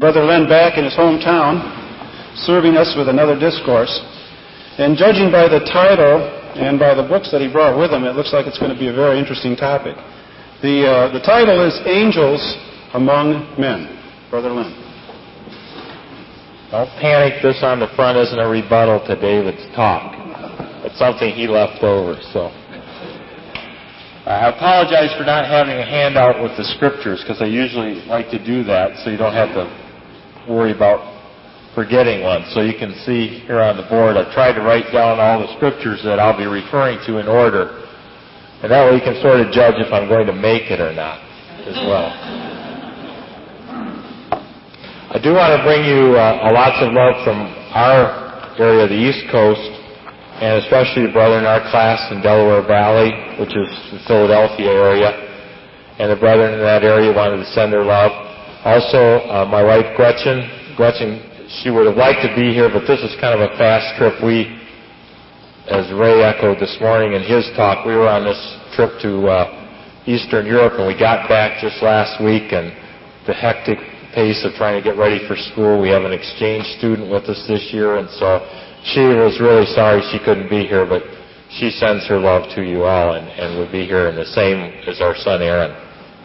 Brother Len back in his hometown, serving us with another discourse. And judging by the title and by the books that he brought with him, it looks like it's going to be a very interesting topic. The title is Angels Among Men. Brother Len. Don't panic. This on the front isn't a rebuttal to David's talk. It's something he left over, so. I apologize for not having a handout with the scriptures, because I usually like to do that so you don't have to worry about forgetting one. So you can see here on the board, I've tried to write down all the scriptures that I'll be referring to in order. And that way you can sort of judge if I'm going to make it or not as well. I do want to bring you lots of love from our area, the East Coast, and especially the brethren in our class in Delaware Valley, which is the Philadelphia area. And the brethren in that area wanted to send their love. Also, my wife Gretchen, she would have liked to be here, but this is kind of a fast trip. As Ray echoed this morning in his talk, we were on this trip to Eastern Europe, and we got back just last week, and the hectic pace of trying to get ready for school. We have an exchange student with us this year, and so she was really sorry she couldn't be here, but she sends her love to you all and would be here, and the same as our son Aaron.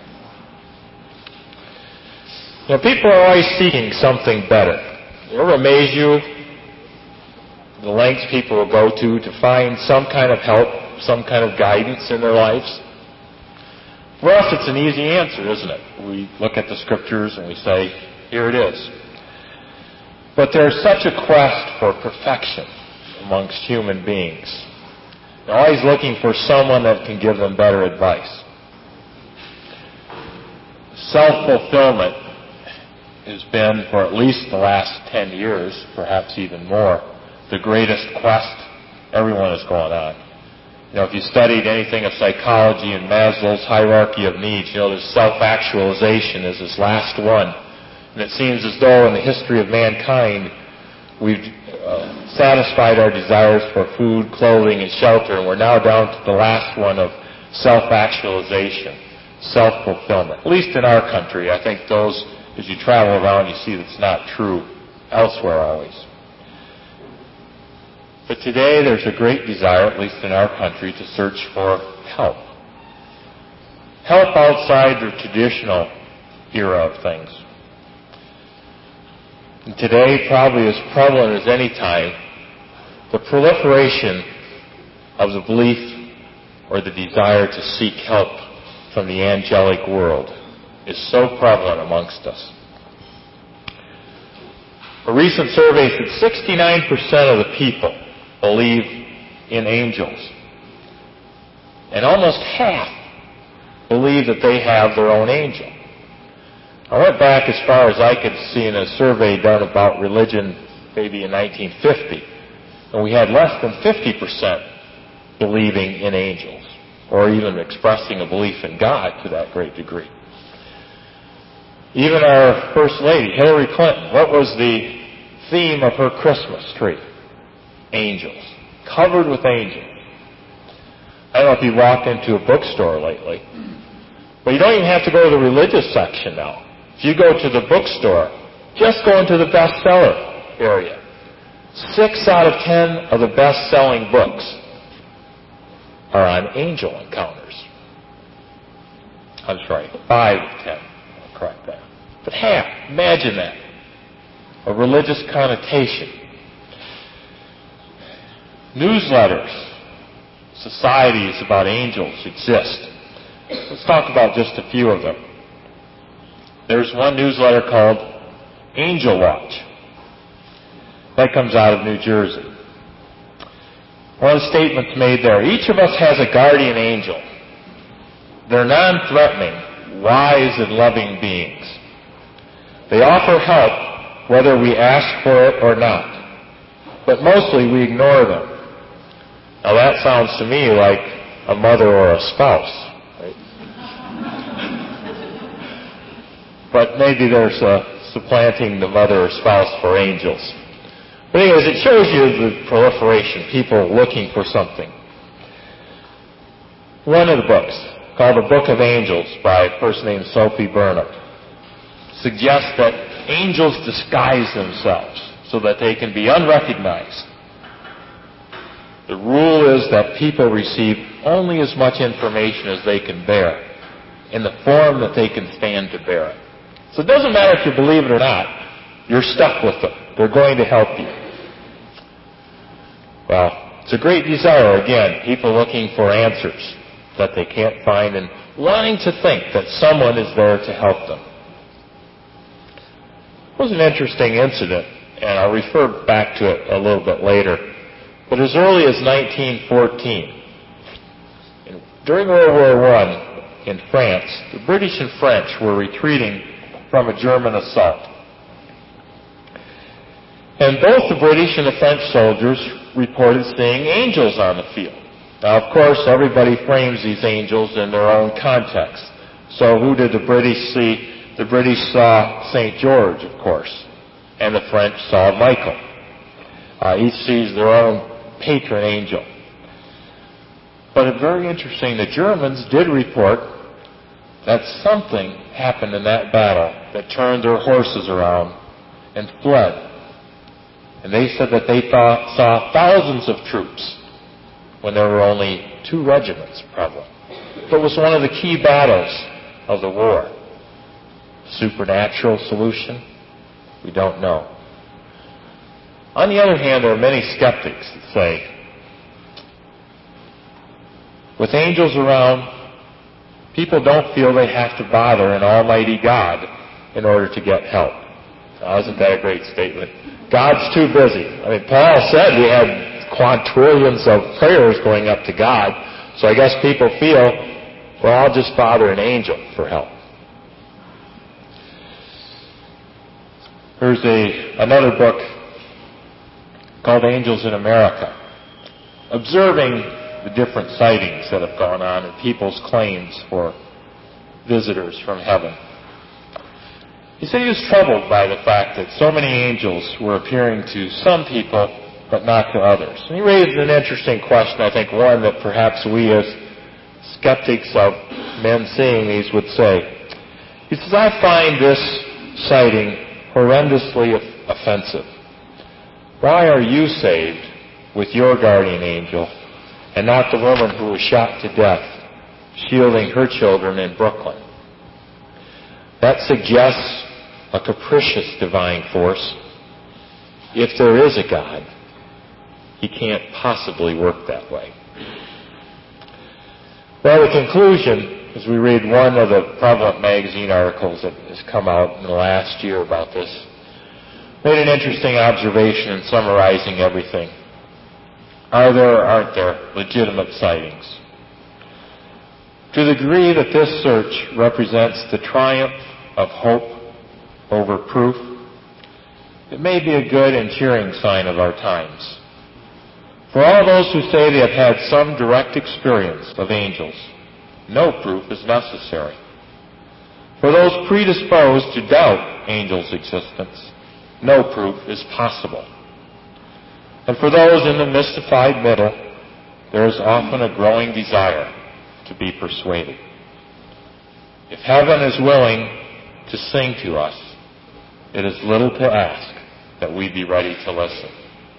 You know, people are always seeking something better. It will amaze you the lengths people will go to find some kind of help, some kind of guidance in their lives. For us, it's an easy answer, isn't it? We look at the scriptures and we say, here it is. But there's such a quest for perfection amongst human beings. They're always looking for someone that can give them better advice. Self-fulfillment has been, for at least the last 10 years, perhaps even more, the greatest quest everyone is going on. You know, if you studied anything of psychology and Maslow's hierarchy of needs, you know, there's self-actualization is this last one. And it seems as though in the history of mankind, we've satisfied our desires for food, clothing, and shelter, and we're now down to the last one of self-actualization, self-fulfillment. At least in our country. I think those, as you travel around, you see that's not true elsewhere always. But today there's a great desire, at least in our country, to search for help. Help outside the traditional era of things. And today, probably as prevalent as any time, the proliferation of the belief or the desire to seek help from the angelic world is so prevalent amongst us. A recent survey said 69% of the people believe in angels. And almost half believe that they have their own angel. I went back as far as I could see in a survey done about religion maybe in 1950, and we had less than 50% believing in angels, or even expressing a belief in God to that great degree. Even our First Lady, Hillary Clinton, what was the theme of her Christmas tree? Angels. Covered with angels. I don't know if you walked into a bookstore lately, but you don't even have to go to the religious section now. If you go to the bookstore, just go into the bestseller area. 6 out of 10 of the best-selling books are on angel encounters. I'm sorry, 5 of 10. I'll correct that. But half, imagine that. A religious connotation. Newsletters, societies about angels exist. Let's talk about just a few of them. There's one newsletter called Angel Watch. That comes out of New Jersey. One of the statements made there, each of us has a guardian angel. They're non-threatening, wise and loving beings. They offer help whether we ask for it or not. But mostly we ignore them. Now that sounds to me like a mother or a spouse. Right? But maybe there's supplanting the mother or spouse for angels. But anyways, it shows you the proliferation, people looking for something. One of the books, called The Book of Angels by a person named Sophie Burnham, suggests that angels disguise themselves so that they can be unrecognized. The rule is that people receive only as much information as they can bear, in the form that they can stand to bear it. So it doesn't matter if you believe it or not, you're stuck with them. They're going to help you. Well, it's a great desire, again, people looking for answers that they can't find and wanting to think that someone is there to help them. It was an interesting incident, and I'll refer back to it a little bit later. But as early as 1914, during World War I in France, the British and French were retreating from a German assault. And both the British and the French soldiers reported seeing angels on the field. Now, of course, everybody frames these angels in their own context. So who did the British see? The British saw St. George, of course, and the French saw Michael. Each sees their own patron angel. But it's very interesting, the Germans did report that something happened in that battle that turned their horses around and fled. And they said that they saw thousands of troops when there were only 2 regiments prevalent. But it was one of the key battles of the war. Supernatural solution? We don't know. On the other hand, there are many skeptics that say, with angels around, people don't feel they have to bother an almighty God in order to get help. Now, isn't that a great statement? God's too busy. I mean, Paul said we had quadrillions of prayers going up to God, so I guess people feel, well, I'll just bother an angel for help. There's another book called Angels in America, observing the different sightings that have gone on and people's claims for visitors from heaven. He said he was troubled by the fact that so many angels were appearing to some people, but not to others. And he raised an interesting question, I think one that perhaps we as skeptics of men seeing these would say. He says, I find this sighting horrendously offensive. Why are you saved with your guardian angel and not the woman who was shot to death shielding her children in Brooklyn? That suggests a capricious divine force. If there is a God, He can't possibly work that way. Well, the conclusion, as we read one of the prevalent magazine articles that has come out in the last year about this, made an interesting observation in summarizing everything. Are there or aren't there legitimate sightings? To the degree that this search represents the triumph of hope over proof, it may be a good and cheering sign of our times. For all those who say they have had some direct experience of angels, no proof is necessary. For those predisposed to doubt angels' existence, no proof is possible. And for those in the mystified middle, there is often a growing desire to be persuaded. If heaven is willing to sing to us, it is little to ask that we be ready to listen.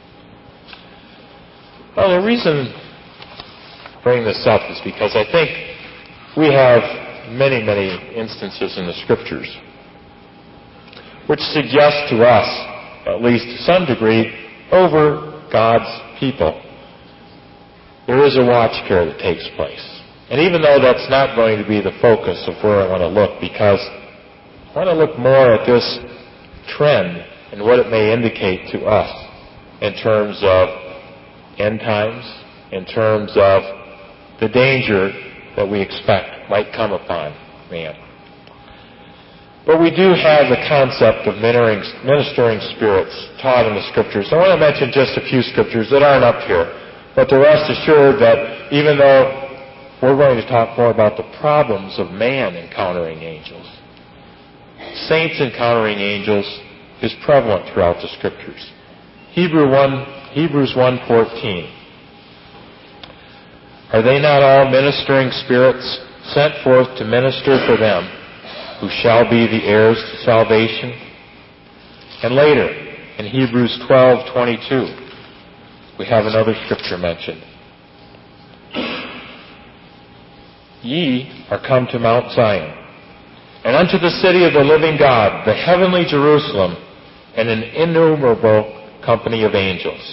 Well, the reason I bring this up is because I think we have many, many instances in the Scriptures which suggest to us, at least to some degree, over God's people, there is a watch care that takes place. And even though that's not going to be the focus of where I want to look, because I want to look more at this trend and what it may indicate to us in terms of end times, in terms of the danger that we expect might come upon man. But we do have the concept of ministering spirits taught in the Scriptures. I want to mention just a few Scriptures that aren't up here, but to rest assured that even though we're going to talk more about the problems of man encountering angels, saints encountering angels is prevalent throughout the Scriptures. Hebrews 1:14. Are they not all ministering spirits sent forth to minister for them who shall be the heirs to salvation? And later, in Hebrews 12:22, we have another scripture mentioned. Ye are come to Mount Zion, and unto the city of the living God, the heavenly Jerusalem, and an innumerable company of angels.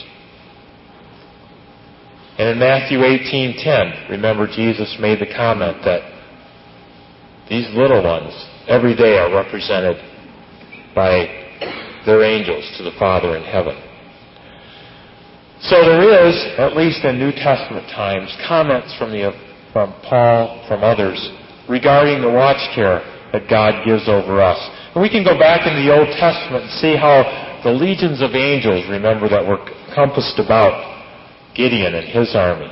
And in Matthew 18:10, remember Jesus made the comment that these little ones every day are represented by their angels to the Father in heaven. So there is, at least in New Testament times, comments from Paul, from others, regarding the watch care that God gives over us. And we can go back in the Old Testament and see how the legions of angels, remember, that were compassed about Gideon and his army.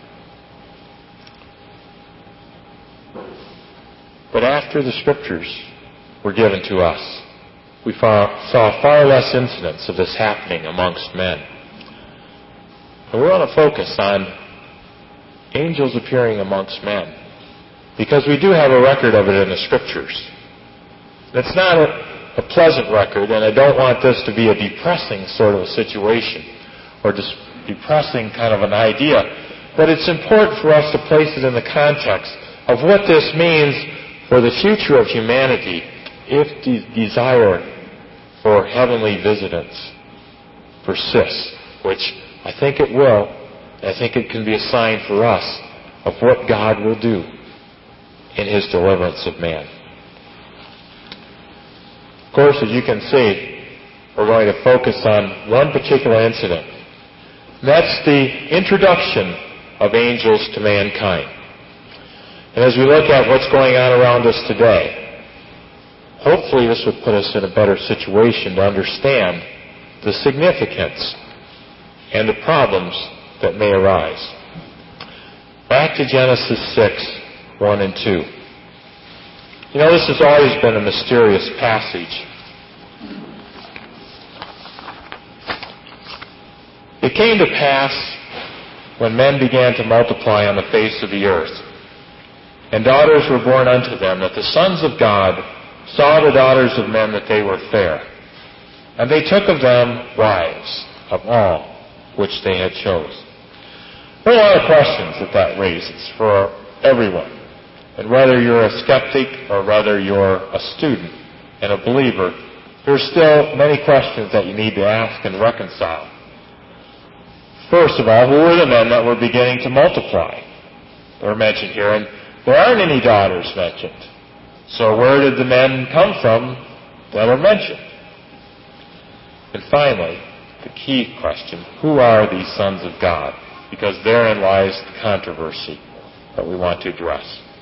But after the Scriptures were given to us, we saw far less incidents of this happening amongst men. And we want to focus on angels appearing amongst men, because we do have a record of it in the Scriptures. It's not a pleasant record, and I don't want this to be a depressing sort of a situation, or just depressing kind of an idea, but it's important for us to place it in the context of what this means for the future of humanity if the desire for heavenly visitants persists, which I think it will. I think it can be a sign for us of what God will do in His deliverance of man. Of course, as you can see, we're going to focus on one particular incident. And that's the introduction of angels to mankind. And as we look at what's going on around us today, hopefully this would put us in a better situation to understand the significance and the problems that may arise. Back to Genesis 6:1 and 2. You know, this has always been a mysterious passage. It came to pass when men began to multiply on the face of the earth, and daughters were born unto them, that the sons of God saw the daughters of men that they were fair, and they took of them wives of all which they had chose. There are a lot of questions that raises for everyone. And whether you're a skeptic or whether you're a student and a believer, there's still many questions that you need to ask and reconcile. First of all, who were the men that were beginning to multiply? They're mentioned here, and there aren't any daughters mentioned. So where did the men come from that are mentioned? And finally, the key question, who are these sons of God? Because therein lies the controversy that we want to address.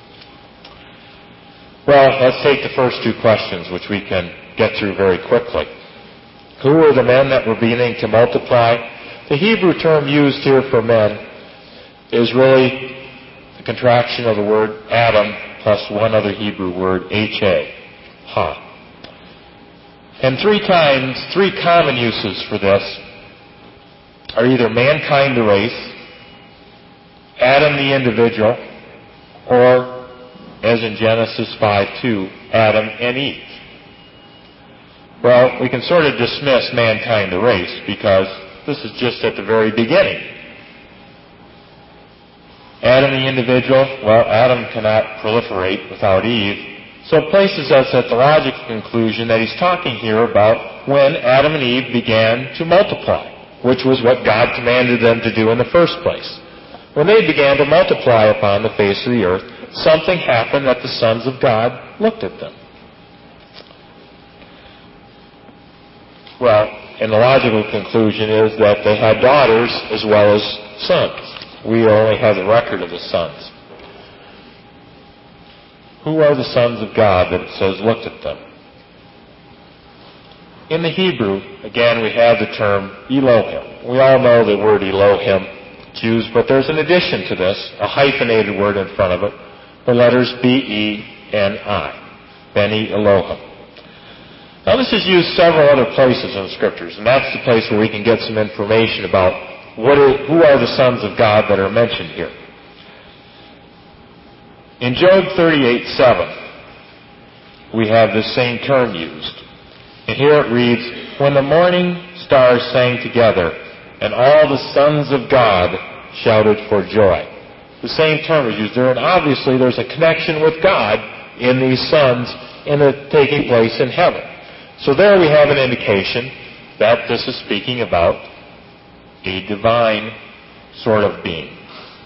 Well, let's take the first two questions, which we can get through very quickly. Who were the men that were beginning to multiply? The Hebrew term used here for men is really the contraction of the word Adam plus one other Hebrew word, Ha. And three common uses for this are either mankind the race, Adam the individual, or, as in Genesis 5:2, Adam and Eve. Well, we can sort of dismiss mankind the race because this is just at the very beginning. Adam the individual, well, Adam cannot proliferate without Eve, so it places us at the logical conclusion that he's talking here about when Adam and Eve began to multiply, which was what God commanded them to do in the first place. When they began to multiply upon the face of the earth, something happened that the sons of God looked at them. Well, and the logical conclusion is that they had daughters as well as sons. We only have the record of the sons. Who are the sons of God that it says looked at them? In the Hebrew, again, we have the term Elohim. We all know the word Elohim, Jews, but there's an addition to this, a hyphenated word in front of it, the letters B-E-N-I, Beni Elohim. Now this is used several other places in the Scriptures, and that's the place where we can get some information about who are the sons of God that are mentioned here. In Job 38:7, we have this same term used. And here it reads, when the morning stars sang together, and all the sons of God shouted for joy. The same term is used there, and obviously there's a connection with God in these sons and it taking place in heaven. So there we have an indication that this is speaking about a divine sort of being.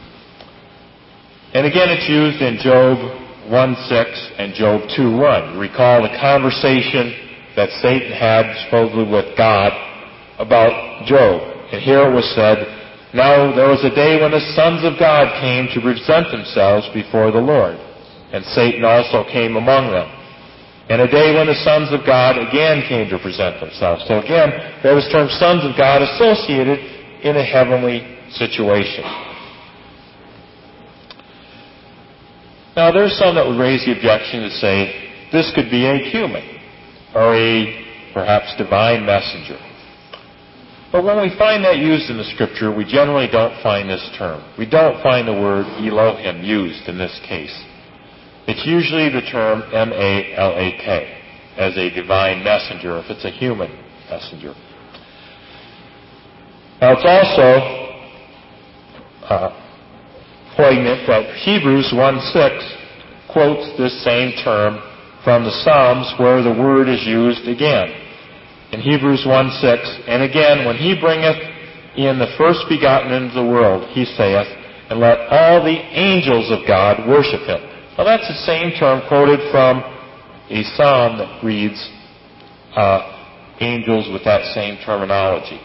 And again, it's used in Job 1:6 and Job 2:1. Recall the conversation that Satan had supposedly with God about Job. And here it was said, "Now there was a day when the sons of God came to present themselves before the Lord, and Satan also came among them. And a day when the sons of God again came to present themselves." So again, there was term sons of God associated in a heavenly situation. Now there's some that would raise the objection to say this could be a human or a perhaps divine messenger. But when we find that used in the Scripture, we generally don't find this term. We don't find the word Elohim used in this case. It's usually the term M-A-L-A-K, as a divine messenger, if it's a human messenger. Now it's also poignant that Hebrews 1:6 quotes this same term from the Psalms where the word is used again. In Hebrews 1:6, "And again, when he bringeth in the first begotten into the world, he saith, and let all the angels of God worship him." Well, that's the same term quoted from a psalm that reads angels with that same terminology.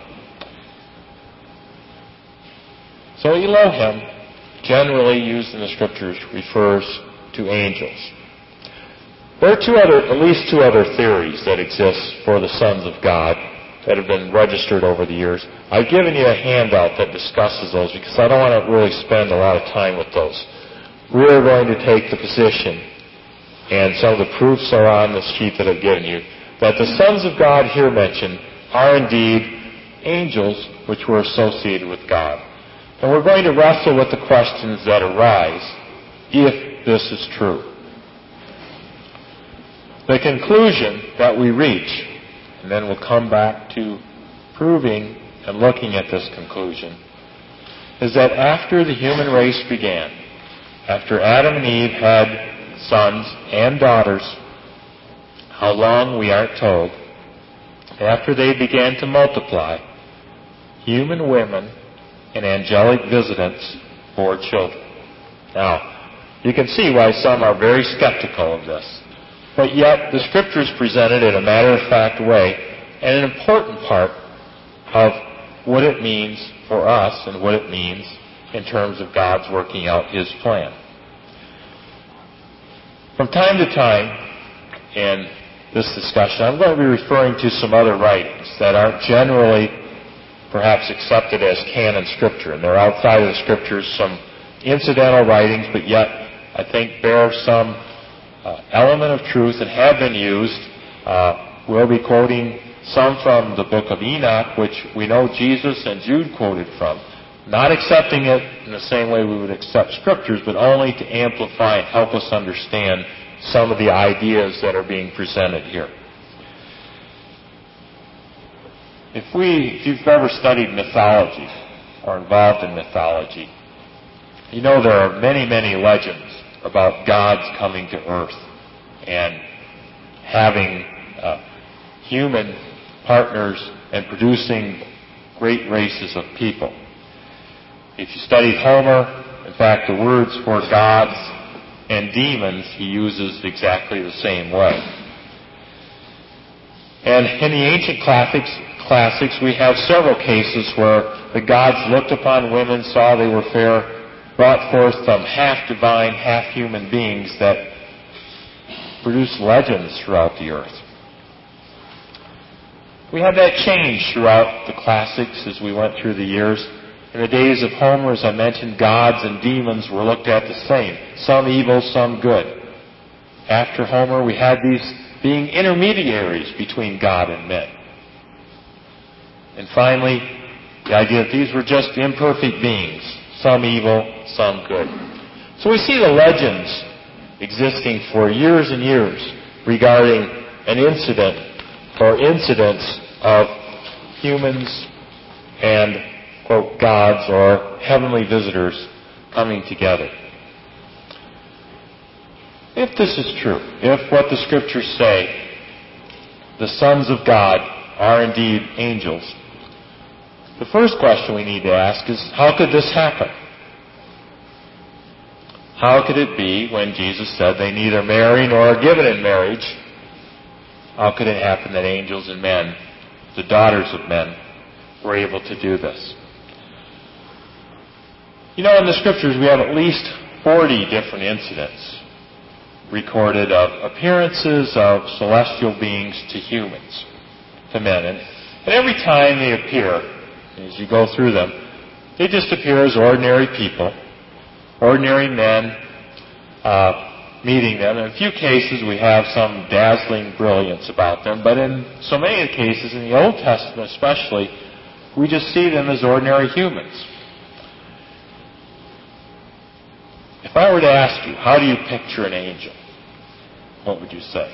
So Elohim, generally used in the Scriptures, refers to angels. There are at least two other theories that exist for the sons of God that have been registered over the years. I've given you a handout that discusses those because I don't want to really spend a lot of time with those. We're going to take the position, and some of the proofs are on the sheet that I've given you, that the sons of God here mentioned are indeed angels which were associated with God. And we're going to wrestle with the questions that arise if this is true. The conclusion that we reach, and then we'll come back to proving and looking at this conclusion, is that after the human race began, after Adam and Eve had sons and daughters, how long we aren't told, after they began to multiply, human women and angelic visitants bore children. Now, you can see why some are very skeptical of this. But yet, the Scriptures present it in a matter-of-fact way, and an important part of what it means for us and what it means in terms of God's working out His plan. From time to time in this discussion, I'm going to be referring to some other writings that aren't generally perhaps accepted as canon Scripture, and they're outside of the Scriptures, some incidental writings, but yet I think bear some element of truth and have been used. We'll be quoting some from the book of Enoch, which we know Jesus and Jude quoted from, not accepting it in the same way we would accept Scriptures, but only to amplify and help us understand some of the ideas that are being presented here. If you've ever studied mythology or involved in mythology, you know there are many, many legends about gods coming to earth and having human partners and producing great races of people. If you studied Homer, in fact, the words for gods and demons he uses exactly the same way. And in the ancient classics, we have several cases where the gods looked upon women, saw they were fair, brought forth some half-divine, half-human beings that produced legends throughout the earth. We had that change throughout the classics as we went through the years. In the days of Homer, as I mentioned, gods and demons were looked at the same. Some evil, some good. After Homer, we had these being intermediaries between God and men. And finally, the idea that these were just imperfect beings, some evil, some good. So we see the legends existing for years and years regarding an incident or incidents of humans and, quote, gods or heavenly visitors coming together. If this is true, if what the Scriptures say, the sons of God are indeed angels, the first question we need to ask is, how could this happen? How could it be when Jesus said they neither marry nor are given in marriage? How could it happen that angels and men, the daughters of men, were able to do this? You know, in the Scriptures we have at least 40 different incidents recorded of appearances of celestial beings to humans, to men. And every time they appear, as you go through them, they just appear as ordinary people, ordinary men meeting them. In a few cases we have some dazzling brilliance about them, but in so many cases, in the Old Testament especially, we just see them as ordinary humans. If I were to ask you, how do you picture an angel? What would you say?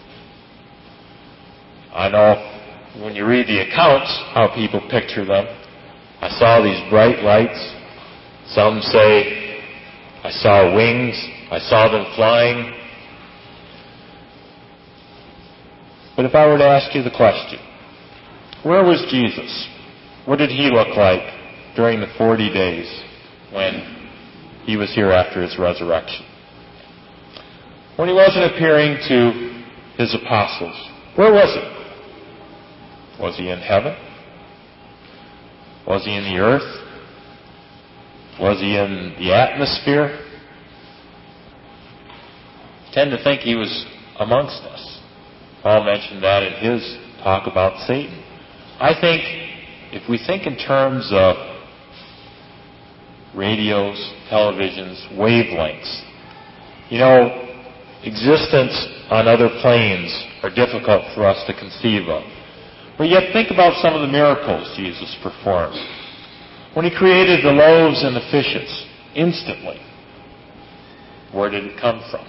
I know when you read the accounts how people picture them. I saw these bright lights. Some say, I saw wings. I saw them flying. But if I were to ask you the question, where was Jesus? What did he look like during the 40 days when he was here after his resurrection? When he wasn't appearing to his apostles, where was he? Was he in heaven? Was he in the earth? Was he in the atmosphere? I tend to think he was amongst us. Paul mentioned that in his talk about Satan. I think if we think in terms of radios, televisions, wavelengths, you know, existence on other planes are difficult for us to conceive of. But yet think about some of the miracles Jesus performed. When he created the loaves and the fishes, instantly, where did it come from?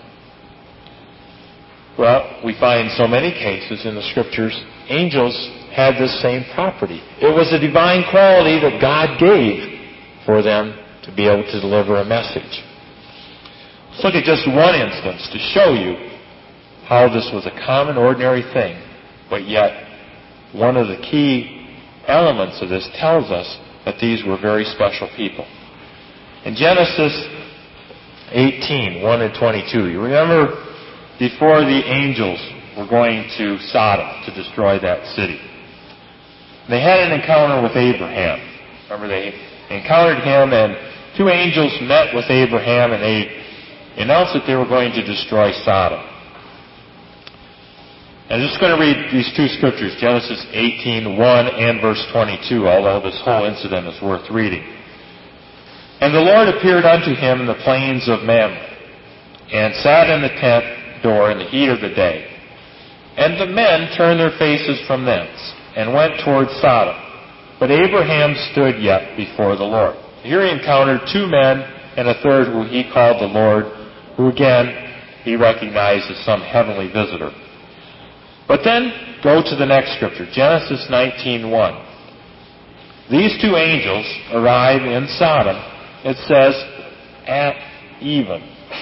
Well, we find in so many cases in the Scriptures, angels had this same property. It was a divine quality that God gave for them to be able to deliver a message. Let's look at just one instance to show you how this was a common, ordinary thing, but yet one of the key elements of this tells us that these were very special people. In Genesis 18, 1 and 22, you remember before the angels were going to Sodom to destroy that city, they had an encounter with Abraham. Remember, they encountered him, and two angels met with Abraham, and they announced that they were going to destroy Sodom. I'm just going to read these two scriptures, Genesis 18, 1 and verse 22, although this whole incident is worth reading. And the Lord appeared unto him in the plains of Mamre, and sat in the tent door in the heat of the day. And the men turned their faces from thence, and went toward Sodom. But Abraham stood yet before the Lord. Here he encountered two men, and a third who he called the Lord, who again he recognized as some heavenly visitor. But then, go to the next scripture, Genesis 19:1. These two angels arrive in Sodom, it says, at even.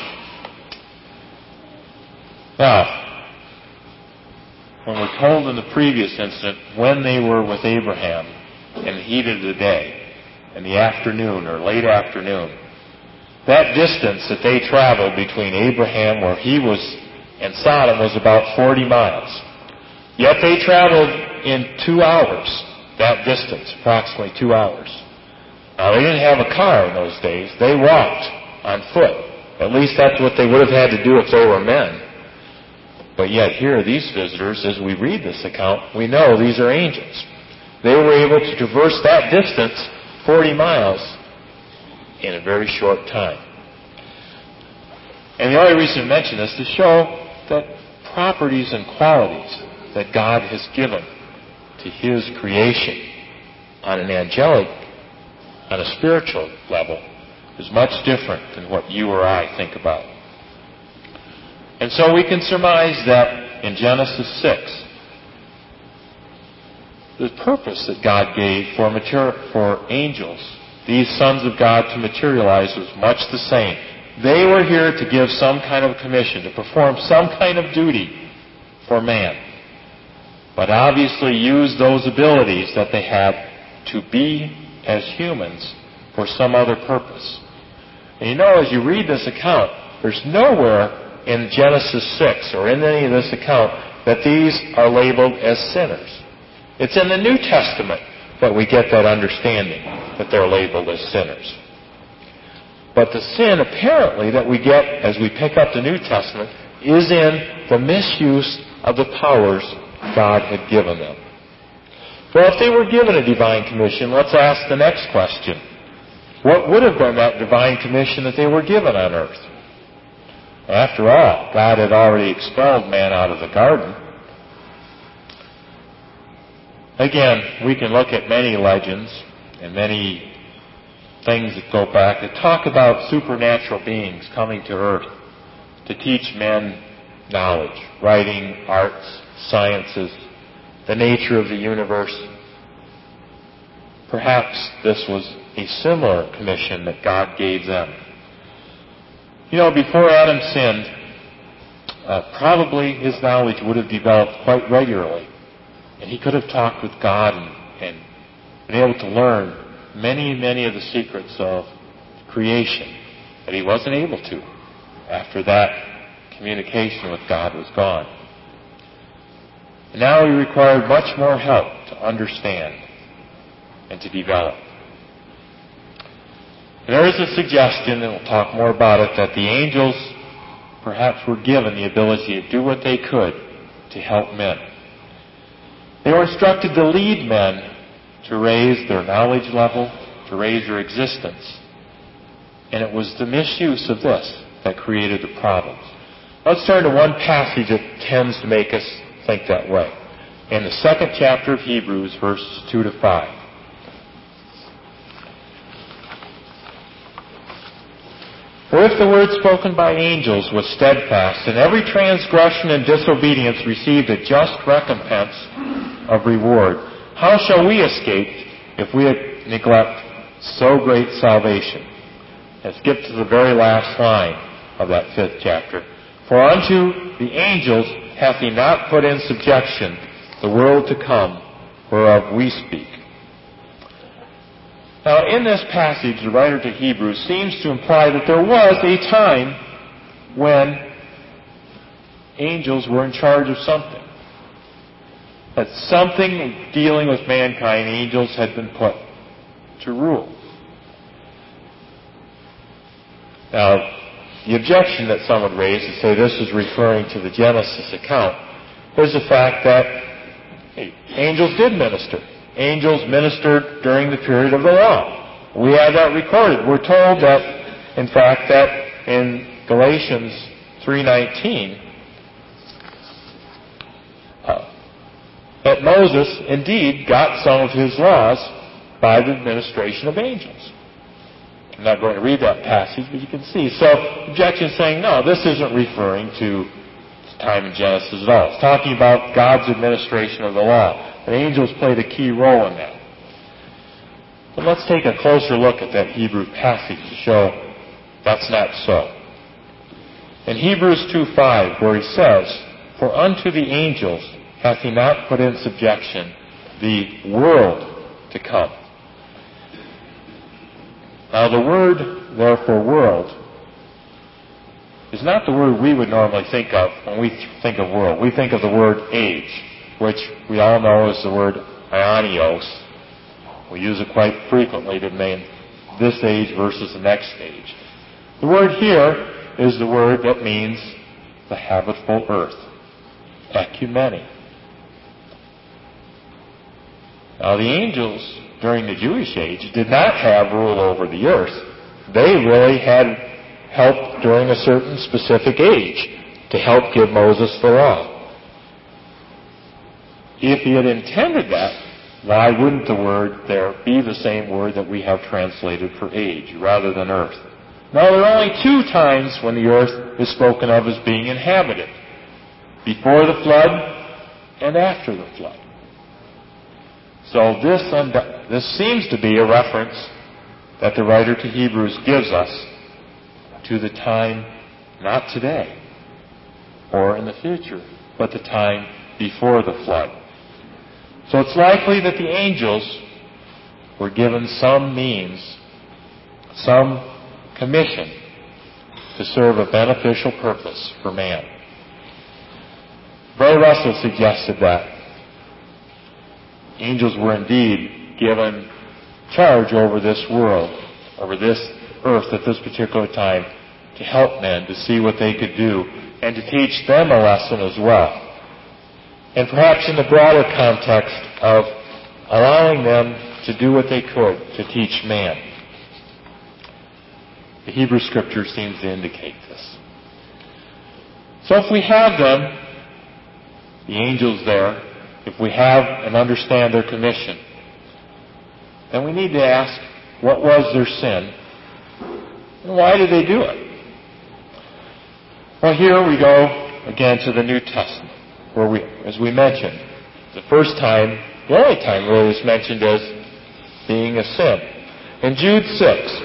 Now, when we're told in the previous incident when they were with Abraham in the heat of the day, in the afternoon or late afternoon, that distance that they traveled between Abraham, where he was, and Sodom was about 40 miles. Yet they traveled in 2 hours, that distance, approximately 2 hours. Now, they didn't have a car in those days. They walked on foot. At least that's what they would have had to do if they were men. But yet here, these visitors, as we read this account, we know these are angels. They were able to traverse that distance, 40 miles, in a very short time. And the only reason to mention this is to show that properties and qualities that God has given to His creation on an angelic, on a spiritual level, is much different than what you or I think about. And so we can surmise that in Genesis 6, the purpose that God gave for angels, these sons of God, to materialize was much the same. They were here to give some kind of commission, to perform some kind of duty for man. But obviously use those abilities that they had to be as humans for some other purpose. And you know, as you read this account, there's nowhere in Genesis 6 or in any of this account that these are labeled as sinners. It's in the New Testament that we get that understanding that they're labeled as sinners. But the sin, apparently, that we get as we pick up the New Testament is in the misuse of the powers God had given them. Well, if they were given a divine commission, let's ask the next question. What would have been that divine commission that they were given on earth? After all, God had already expelled man out of the garden. Again, we can look at many legends and many things that go back that talk about supernatural beings coming to earth to teach men knowledge, writing, arts, sciences, the nature of the universe. Perhaps this was a similar commission that God gave them. You know, before Adam sinned, probably his knowledge would have developed quite regularly. And he could have talked with God and been able to learn many, many of the secrets of creation that he wasn't able to after that communication with God was gone. And now he required much more help to understand and to develop. And there is a suggestion, and we'll talk more about it, that the angels perhaps were given the ability to do what they could to help men. They were instructed to lead men to raise their knowledge level, to raise their existence. And it was the misuse of this that created the problems. Let's turn to one passage that tends to make us think that way. In the 2nd chapter of Hebrews, verses 2 to 5. For if the word spoken by angels was steadfast, and every transgression and disobedience received a just recompense of reward, how shall we escape if we neglect so great salvation? And skip to the very last line of that 5th chapter. For unto the angels hath he not put in subjection the world to come, whereof we speak. Now, in this passage, the writer to Hebrews seems to imply that there was a time when angels were in charge of something. That something dealing with mankind, angels had been put to rule. Now, the objection that some would raise to say this is referring to the Genesis account is the fact that angels did minister. Angels ministered during the period of the law. We have that recorded. We're told that, in fact, that in Galatians 3:19, that Moses indeed got some of his laws by the administration of angels. I'm not going to read that passage, but you can see. So, objection saying, no, this isn't referring to time in Genesis at all. It's talking about God's administration of the law. The angels played a key role in that. But let's take a closer look at that Hebrew passage to show that's not so. In Hebrews 2:5, where he says, For unto the angels hath he not put in subjection the world to come. Now the word, therefore, world, is not the word we would normally think of when we think of world. We think of the word age, which we all know is the word aionios. We use it quite frequently to name this age versus the next age. The word here is the word that means the habitable earth, ecumene. Now the angels during the Jewish age did not have rule over the earth. They really had help during a certain specific age to help give Moses the law. If he had intended that, why wouldn't the word there be the same word that we have translated for age rather than earth? Now, there are only 2 times when the earth is spoken of as being inhabited. Before the flood and after the flood. So this seems to be a reference that the writer to Hebrews gives us to the time, not today or in the future, but the time before the flood. So it's likely that the angels were given some means, some commission to serve a beneficial purpose for man. Brother Russell suggested that angels were indeed given charge over this world, over this earth at this particular time, to help men to see what they could do and to teach them a lesson as well. And perhaps in the broader context of allowing them to do what they could to teach man. The Hebrew Scripture seems to indicate this. So if we have them, the angels there, if we have and understand their commission, then we need to ask, what was their sin? And why did they do it? Well, here we go again to the New Testament, where we, as we mentioned, the first time, the only time really is mentioned as being a sin. In Jude 6,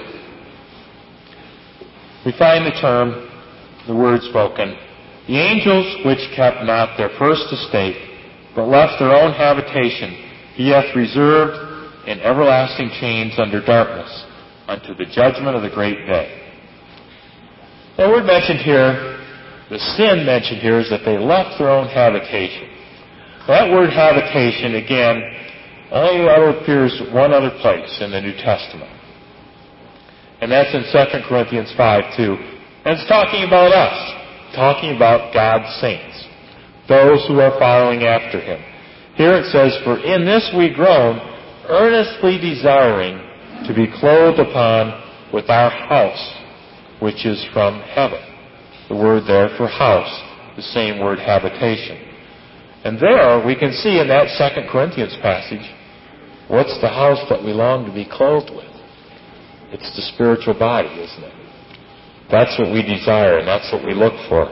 we find the term, the word spoken, the angels which kept not their first estate, but left their own habitation, he hath reserved in everlasting chains under darkness, unto the judgment of the great day. The word mentioned here, the sin mentioned here, is that they left their own habitation. That word habitation, again, only appears one other place in the New Testament. And that's in 2 Corinthians 5:2. And it's talking about us, talking about God's saints, those who are following after Him. Here it says, for in this we groan, earnestly desiring to be clothed upon with our house, which is from heaven. The word there for house, the same word habitation. And there we can see in that 2 Corinthians passage, what's the house that we long to be clothed with? It's the spiritual body, isn't it? That's what we desire, and that's what we look for.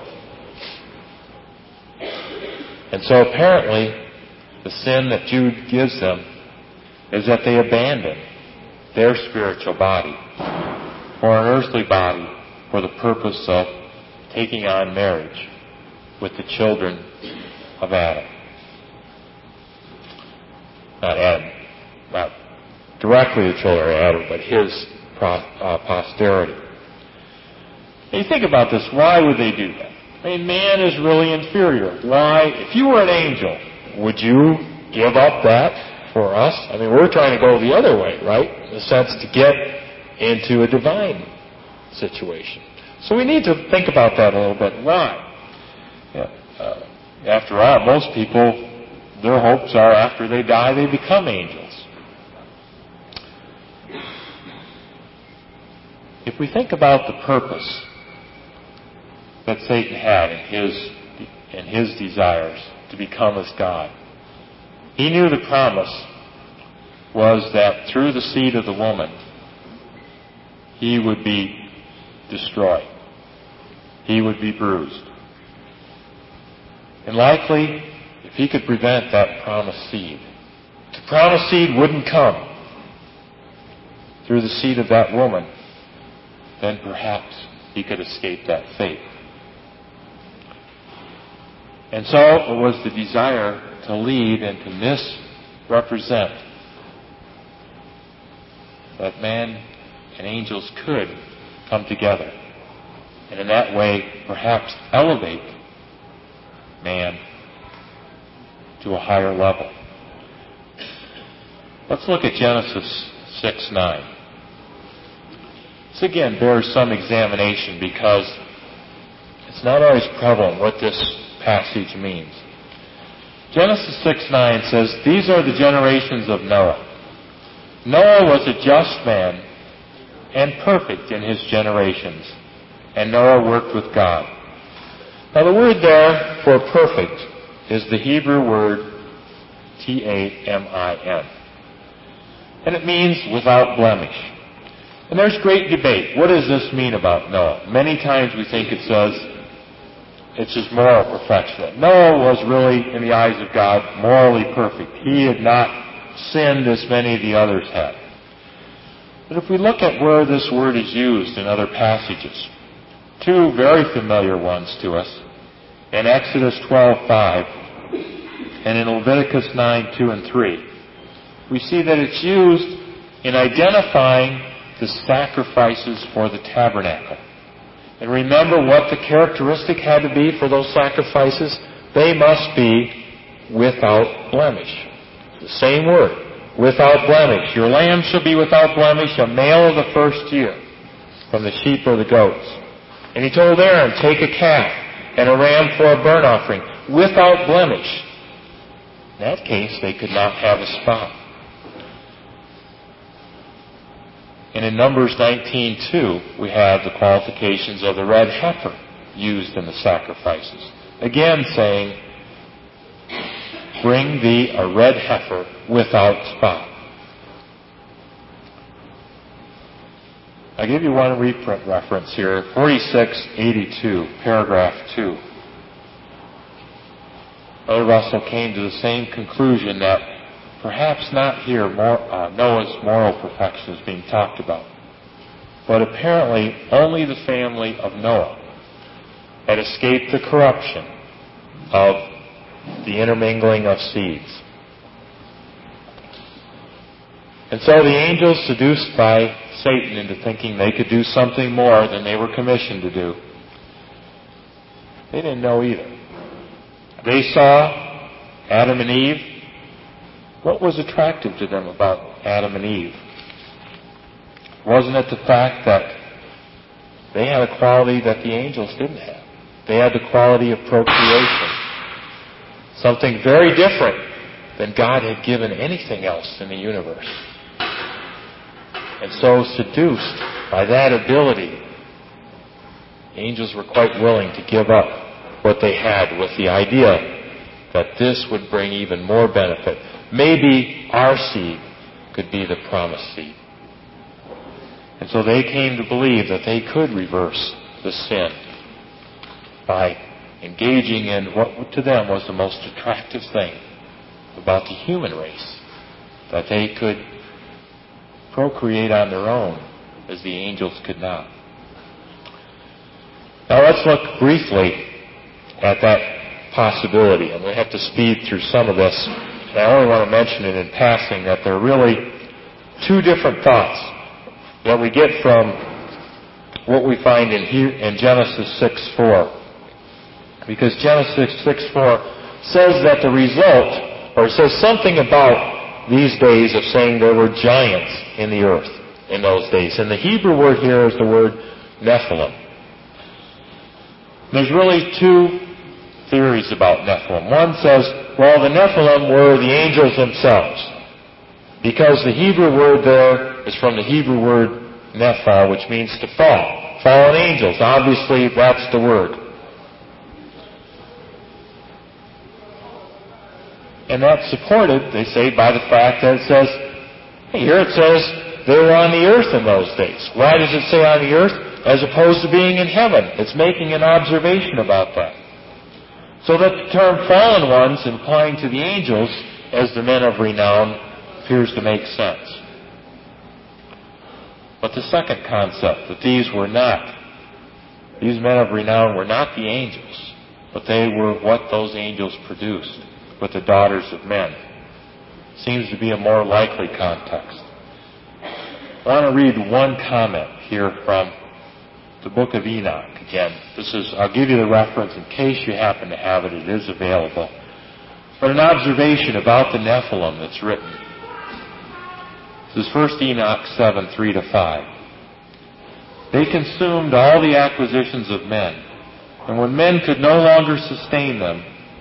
And so apparently, the sin that Jude gives them is that they abandon their spiritual body or an earthly body for the purpose of taking on marriage with the children of Adam. Not Adam, not directly the children of Adam, but his posterity. And you think about this, why would they do that? I mean, man is really inferior. Why? If you were an angel, would you give up that for us? I mean, we're trying to go the other way, right? In the sense to get into a divine situation. So we need to think about that a little bit. Why? After all, most people, their hopes are after they die, they become angels. If we think about the purpose that Satan had in his desires to become as God, he knew the promise was that through the seed of the woman, he would be destroyed. He would be bruised. And likely, if he could prevent that promised seed, if the promised seed wouldn't come through the seed of that woman, then perhaps he could escape that fate. And so it was the desire to lead and to misrepresent that man and angels could come together. And in that way, perhaps elevate man to a higher level. Let's look at Genesis 6:9. This again bears some examination because it's not always prevalent what this passage means. Genesis 6:9 says, these are the generations of Noah. Noah was a just man and perfect in his generations, and Noah worked with God. Now the word there for perfect is the Hebrew word Tamin. And it means without blemish. And there's great debate. What does this mean about Noah? Many times we think it says it's his moral perfection. Noah was really, in the eyes of God, morally perfect. He had not sinned as many of the others had. But if we look at where this word is used in other passages, two very familiar ones to us, in Exodus 12:5 and in Leviticus 9:2 and 3, we see that it's used in identifying the sacrifices for the tabernacle. And remember what the characteristic had to be for those sacrifices? They must be without blemish. The same word, without blemish. Your lamb shall be without blemish, a male of the first year, from the sheep or the goats. And he told Aaron, take a calf and a ram for a burnt offering, without blemish. In that case, they could not have a spot. And in Numbers 19:2, we have the qualifications of the red heifer used in the sacrifices. Again saying, bring thee a red heifer without spot. I'll give you one reprint reference here, 4682, paragraph 2. Brother Russell came to the same conclusion that perhaps not here Noah's moral perfection is being talked about, but apparently only the family of Noah had escaped the corruption of the intermingling of seeds. And so the angels, seduced by Satan into thinking they could do something more than they were commissioned to do, they didn't know either. They saw Adam and Eve. What was attractive to them about Adam and Eve? Wasn't it the fact that they had a quality that the angels didn't have? They had the quality of procreation. Something very different than God had given anything else in the universe. And so, seduced by that ability, angels were quite willing to give up what they had with the idea that this would bring even more benefit. Maybe our seed could be the promised seed. And so they came to believe that they could reverse the sin by engaging in what to them was the most attractive thing about the human race, that they could procreate on their own as the angels could not. Now let's look briefly at that possibility. I'm going to have to speed through some of this. And I only want to mention it in passing that there are really two different thoughts that we get from what we find in Genesis 6:4. Because Genesis 6:4 says that the result, or it says something about these days of saying there were giants in the earth in those days. And the Hebrew word here is the word Nephilim. There's really two theories about Nephilim. One says, well, the Nephilim were the angels themselves, because the Hebrew word there is from the Hebrew word Nephal, which means to fall. Fallen angels, obviously that's the word. And that's supported, they say, by the fact that it says, here it says they were on the earth in those days. Why does it say on the earth as opposed to being in heaven? It's making an observation about that. So that the term fallen ones, implying to the angels as the men of renown, appears to make sense. But the second concept, that these men of renown were not the angels, but they were what those angels produced with the daughters of men, seems to be a more likely context. I want to read one comment here from the book of Enoch. Again, I'll give you the reference in case you happen to have it. It is available. But an observation about the Nephilim that's written. This is 1 Enoch 7:3-5. They consumed all the acquisitions of men, and when men could no longer sustain them,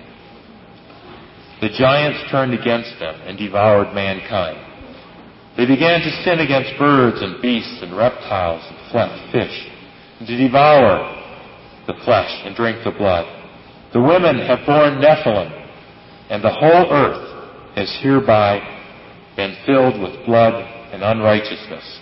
the giants turned against them and devoured mankind. They began to sin against birds and beasts and reptiles and fish, and to devour the flesh and drink the blood. The women have borne Nephilim, and the whole earth has hereby been filled with blood and unrighteousness.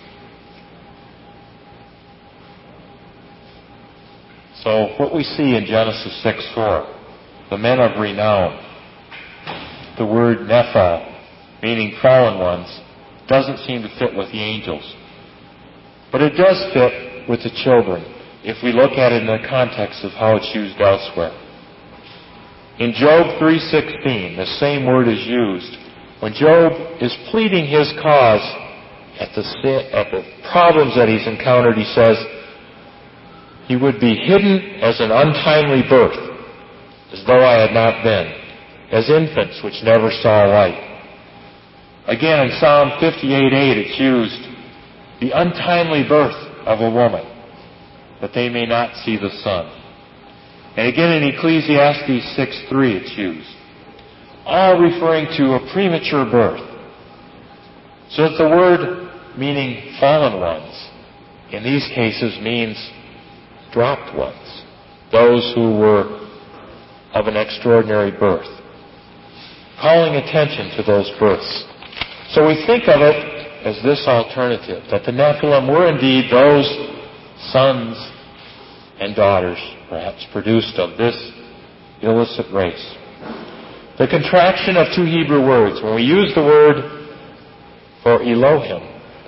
So what we see in Genesis 6:4, the men of renown, the word Nephal meaning fallen ones, doesn't seem to fit with the angels. But it does fit with the children if we look at it in the context of how it's used elsewhere. In Job 3:16, the same word is used when Job is pleading his cause at the problems that he's encountered. He says, he would be hidden as an untimely birth, as though I had not been, as infants which never saw light. Again, in Psalm 58:8, it's used, the untimely birth of a woman, that they may not see the sun. And again in Ecclesiastes 6:3, it's used, all referring to a premature birth. So that the word meaning fallen ones, in these cases means dropped ones, those who were of an extraordinary birth, calling attention to those births. So we think of it as this alternative, that the Nephilim were indeed those sons and daughters, perhaps produced of this illicit race. The contraction of two Hebrew words, when we use the word for Elohim,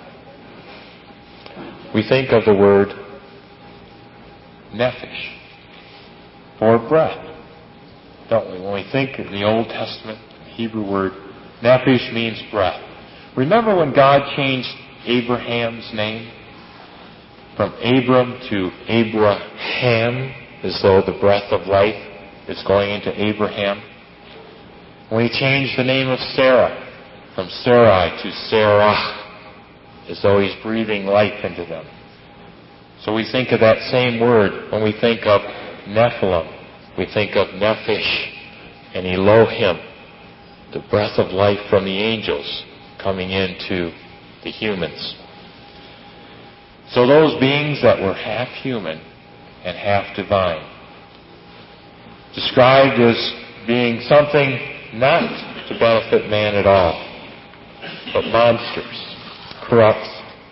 we think of the word nephesh, for breath, don't we? When we think of the Old Testament Hebrew word, nephesh means breath. Remember when God changed Abraham's name from Abram to Abraham, as though the breath of life is going into Abraham? When he changed the name of Sarah from Sarai to Sarah, as though he's breathing life into them. So we think of that same word when we think of Nephilim. We think of nephesh and Elohim, the breath of life from the angels coming into the humans. So those beings that were half human and half divine, described as being something not to benefit man at all, but monsters, corrupt,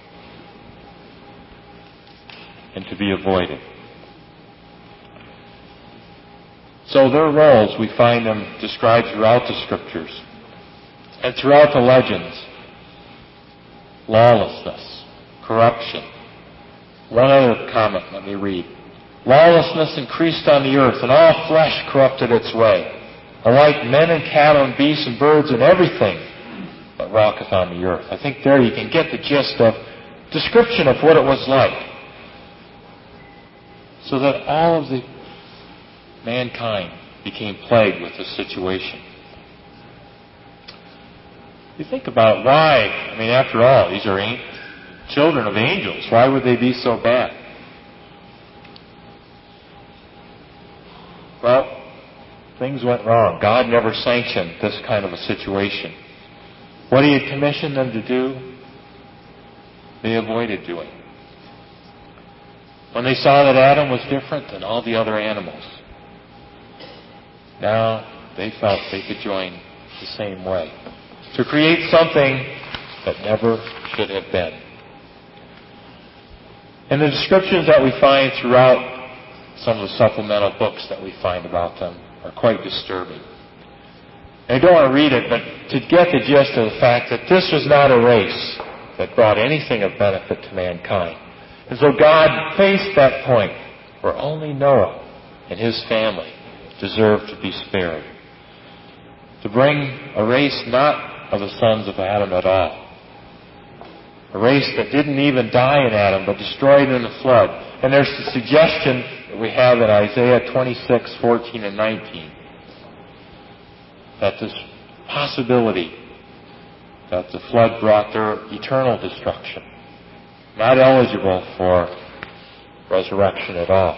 and to be avoided. So their roles, we find them described throughout the Scriptures and throughout the legends. Lawlessness, corruption. One other comment, let me read. Lawlessness increased on the earth, and all flesh corrupted its way. Alike men and cattle and beasts and birds and everything that walketh on the earth. I think there you can get the gist of description of what it was like. So that all of the mankind became plagued with this situation. You think about why, after all, these are children of angels. Why would they be so bad? Well, things went wrong. God never sanctioned this kind of a situation. What He had commissioned them to do, they avoided doing. When they saw that Adam was different than all the other animals, now they felt they could join the same way to create something that never should have been. And the descriptions that we find throughout some of the supplemental books that we find about them are quite disturbing. And I don't want to read it, but to get the gist of the fact that this was not a race that brought anything of benefit to mankind. And so God faced that point where only Noah and his family deserved to be spared. To bring a race not of the sons of Adam at all. A race that didn't even die in Adam, but destroyed in the flood. And there's the suggestion that we have in Isaiah 26:14 and 19. That this possibility that the flood brought their eternal destruction. Not eligible for resurrection at all.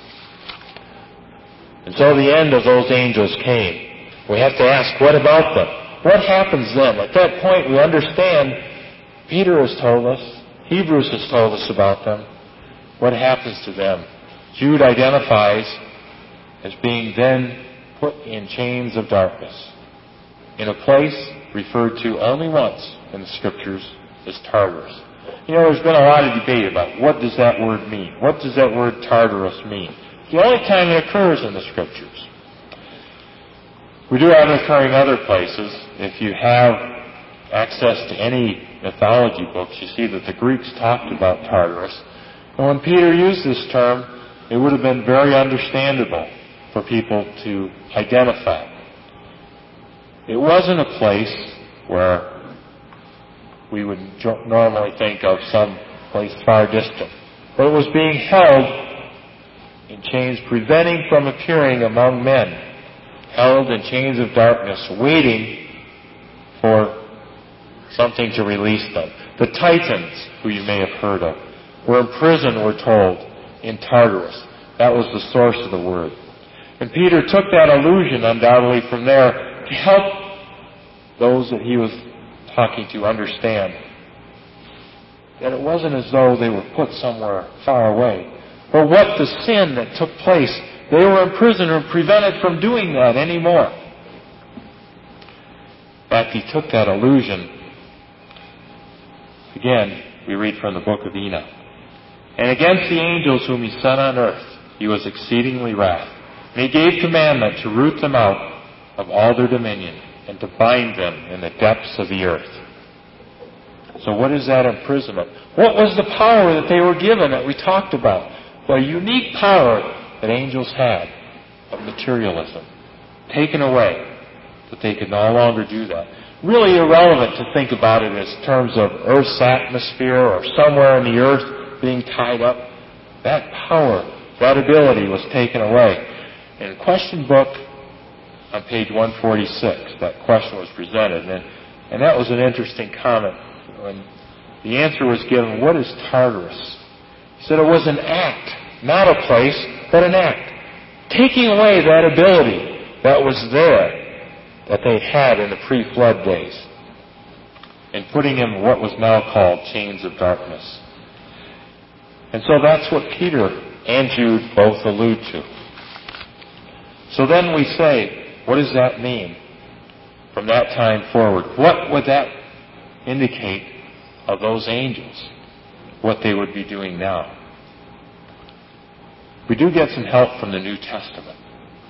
And so the end of those angels came. We have to ask, what about them? What happens then? At that point we understand, Peter has told us, Hebrews has told us about them. What happens to them? Jude identifies as being then put in chains of darkness, in a place referred to only once in the Scriptures as Tartarus. There's been a lot of debate about what does that word mean? What does that word Tartarus mean? The only time it occurs in the Scriptures. We do have it occurring other places. If you have access to any mythology books, you see that the Greeks talked about Tartarus. And when Peter used this term, it would have been very understandable for people to identify. It wasn't a place where we would normally think of some place far distant, but it was being held in chains, preventing from appearing among men, held in chains of darkness, waiting for something to release them. The Titans, who you may have heard of, were in prison, we're told, in Tartarus. That was the source of the word. And Peter took that allusion undoubtedly from there to help those that he was talking to understand that it wasn't as though they were put somewhere far away, but what the sin that took place, they were in prison and prevented from doing that anymore. In fact, he took that allusion. Again, we read from the book of Enoch. And against the angels whom he set on earth, he was exceedingly wrath. And he gave commandment to root them out of all their dominion, and to bind them in the depths of the earth. So what is that imprisonment? What was the power that they were given that we talked about? The unique power that angels had of materialism. Taken away, that they could no longer do that. Really irrelevant to think about it as terms of Earth's atmosphere or somewhere in the earth being tied up. That power, that ability was taken away. In the question book on page 146, that question was presented, and that was an interesting comment. When the answer was given, what is Tartarus? He said it was an act, not a place, but an act. Taking away that ability that was there, that they had in the pre-flood days, and putting him in what was now called chains of darkness. And so that's what Peter and Jude both allude to. So then we say, what does that mean from that time forward? What would that indicate of those angels, what they would be doing now? We do get some help from the New Testament,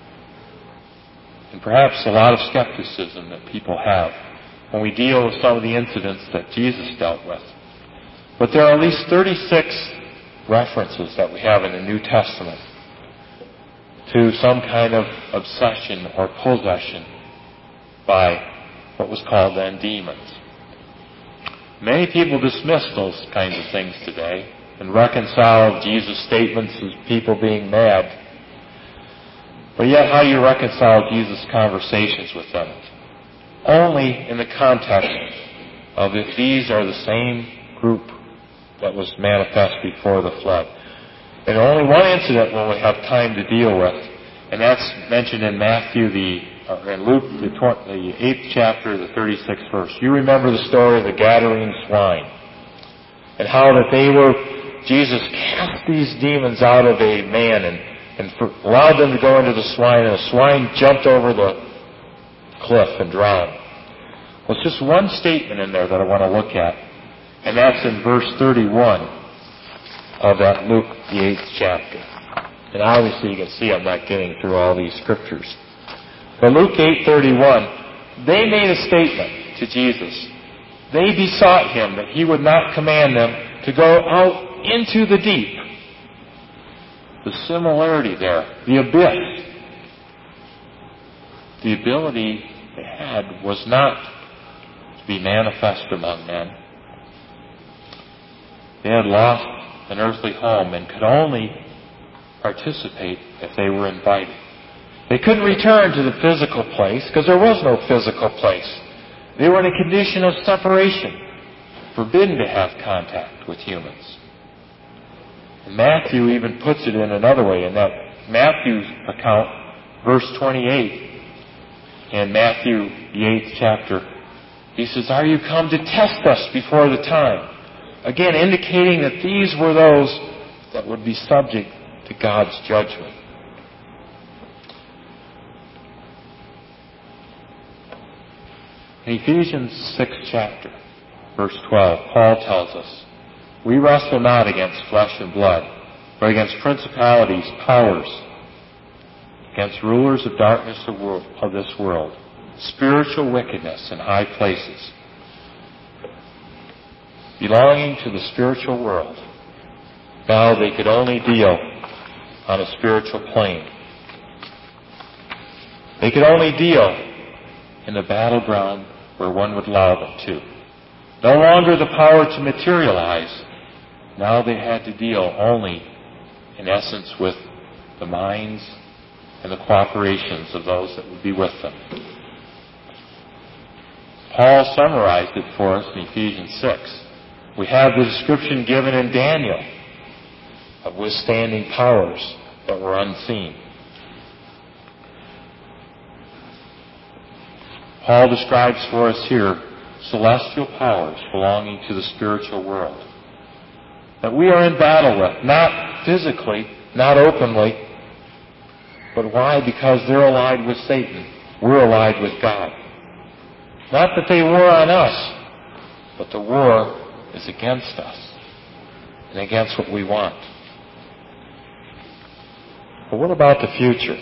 and perhaps a lot of skepticism that people have when we deal with some of the incidents that Jesus dealt with. But there are at least 36 references that we have in the New Testament to some kind of obsession or possession by what was called then demons. Many people dismiss those kinds of things today and reconcile Jesus' statements as people being mad. But yet, how do you reconcile Jesus' conversations with them? Only in the context of if these are the same group that was manifest before the flood. And only one incident will we have time to deal with, and that's mentioned in in Luke, the 8th chapter, the 36th verse. You remember the story of the Gadarene swine, and how that Jesus cast these demons out of a man and allowed them to go into the swine, and the swine jumped over the cliff and drowned. Well, it's just one statement in there that I want to look at, and that's in verse 31 of that Luke, the 8th chapter. And obviously you can see I'm not getting through all these scriptures. But Luke 8:31, they made a statement to Jesus. They besought him that he would not command them to go out into the deep. The similarity there, the abyss. The ability they had was not to be manifest among men. They had lost an earthly home and could only participate if they were invited. They couldn't return to the physical place because there was no physical place. They were in a condition of separation, forbidden to have contact with humans. And Matthew even puts it in another way. In that Matthew's account, verse 28, in Matthew, the 8th chapter, he says, "Are you come to test us before the time?" Again, indicating that these were those that would be subject to God's judgment. In Ephesians 6th chapter, verse 12, Paul tells us, "We wrestle not against flesh and blood, but against principalities, powers, against rulers of darkness of this world, spiritual wickedness in high places. belonging to the spiritual world. Now they could only deal on a spiritual plane. They could only deal in the battleground where one would allow them to. No longer the power to materialize. Now they had to deal only, in essence, with the minds and the cooperations of those that would be with them. Paul summarized it for us in Ephesians 6. We have the description given in Daniel of withstanding powers that were unseen. Paul describes for us here celestial powers belonging to the spiritual world that we are in battle with, not physically, not openly, but why? Because they're allied with Satan. We're allied with God. Not that they war on us, but the war is against us and against what we want. But what about the future?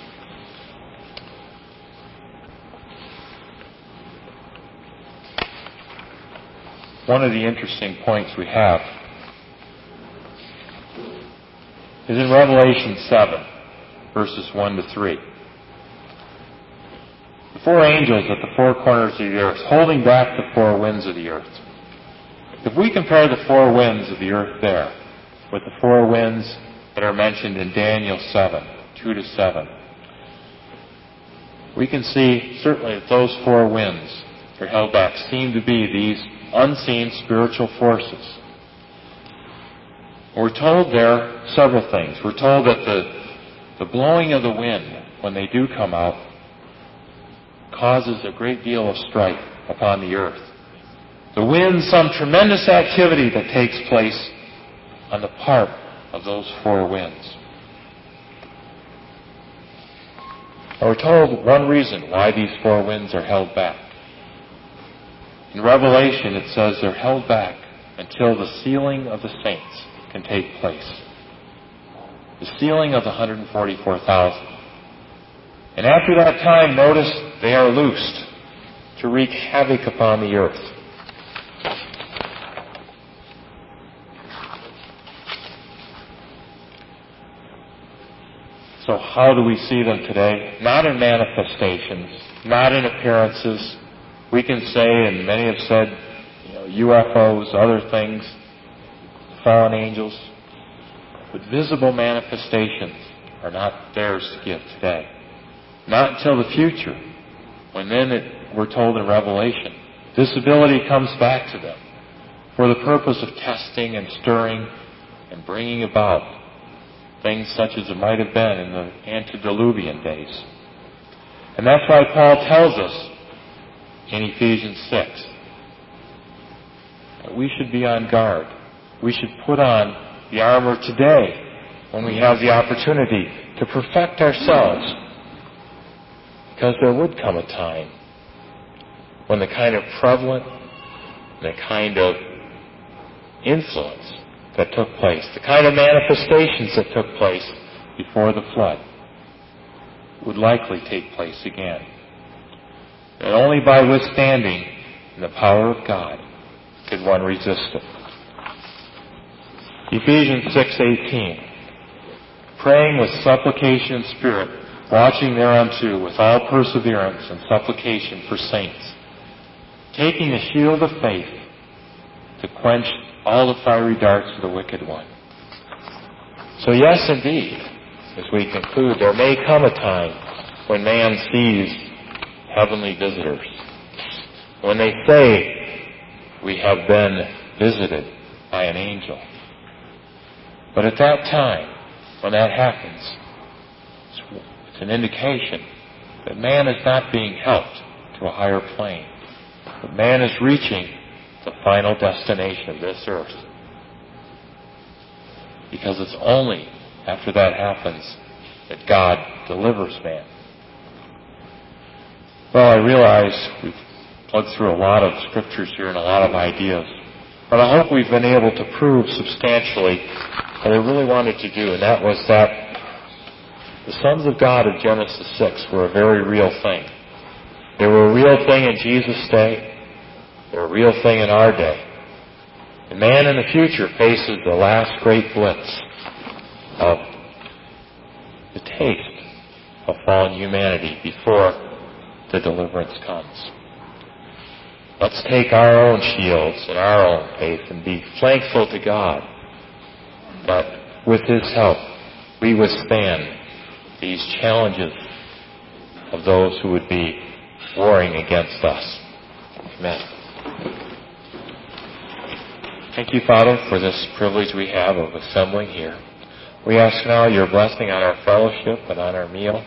One of the interesting points we have is in Revelation 7, verses 1 to 3. The four angels at the four corners of the earth, holding back the four winds of the earth. If we compare the four winds of the earth there with the four winds that are mentioned in Daniel 7, 2 to 7, we can see certainly that those four winds that are held back seem to be these unseen spiritual forces. We're told there several things. We're told that the blowing of the wind, when they do come out, causes a great deal of strife upon the earth. The wind, some tremendous activity that takes place on the part of those four winds. And we're told one reason why these four winds are held back. In Revelation, it says they're held back until the sealing of the saints can take place. The sealing of the 144,000. And after that time, notice they are loosed to wreak havoc upon the earth. So how do we see them today? Not in manifestations, not in appearances. We can say, and many have said, UFOs, other things, fallen angels. But visible manifestations are not theirs to give today. Not until the future, when then we're told in Revelation, this ability comes back to them for the purpose of testing and stirring and bringing about things such as it might have been in the antediluvian days. And that's why Paul tells us in Ephesians 6 that we should be on guard. We should put on the armor today when we have the opportunity to perfect ourselves, because there would come a time when the kind of prevalent, the kind of influence that took place, the kind of manifestations that took place before the flood would likely take place again. And only by withstanding the power of God could one resist it. Ephesians 6:18, praying with supplication and spirit, watching thereunto with all perseverance and supplication for saints, taking the shield of faith to quench all the fiery darts of the wicked one. So yes, indeed, as we conclude, there may come a time when man sees heavenly visitors. When they say, we have been visited by an angel. But at that time, when that happens, it's an indication that man is not being helped to a higher plane. But man is reaching the final destination of this earth. Because it's only after that happens that God delivers man. Well, I realize we've plugged through a lot of scriptures here and a lot of ideas. But I hope we've been able to prove substantially what I really wanted to do, and that was that the sons of God of Genesis 6 were a very real thing. They were a real thing in Jesus' day. They're a real thing in our day. And man in the future faces the last great blitz of the taste of fallen humanity before the deliverance comes. Let's take our own shields and our own faith and be thankful to God that with His help we withstand these challenges of those who would be warring against us. Amen. Thank you, Father, for this privilege we have of assembling here. We ask now your blessing on our fellowship and on our meal.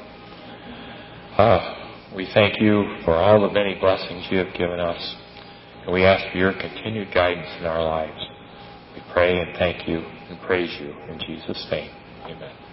We thank you for all the many blessings you have given us. And we ask for your continued guidance in our lives. We pray and thank you and praise you in Jesus' name. Amen.